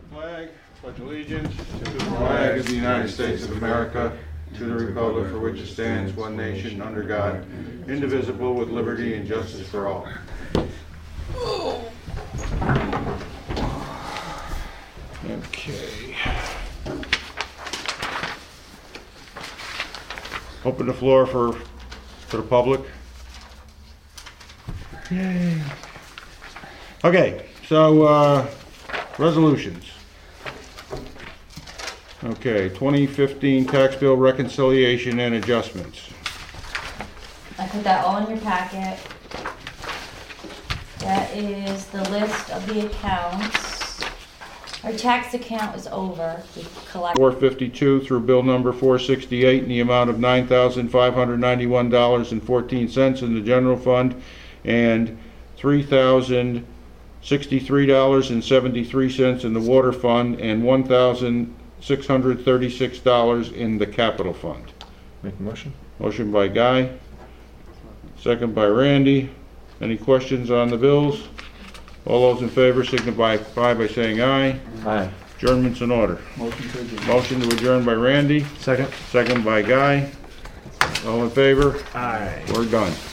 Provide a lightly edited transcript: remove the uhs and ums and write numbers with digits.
Flag, pledge allegiance to the flag of the United States of America, to the republic for which it stands, one nation, under God, indivisible, with liberty and justice for all. Okay. Open the floor for the public. Yay. Okay, so resolutions. Okay, 2015 tax bill reconciliation and adjustments. I put that all in your packet. That is the list of the accounts. Our tax account is over. We collected 452 through bill number 468 in the amount of $9,591.14 in the general fund and $3,063.73 in the water fund and $1,636 in the capital fund. Make a motion. Motion by Guy, second by Randy. Any questions on the bills? All those in favor signify by saying aye. Aye. Adjournment's in order. Motion to adjourn. Motion to adjourn by Randy, Second. second by Guy. All in favor? Aye. We're done.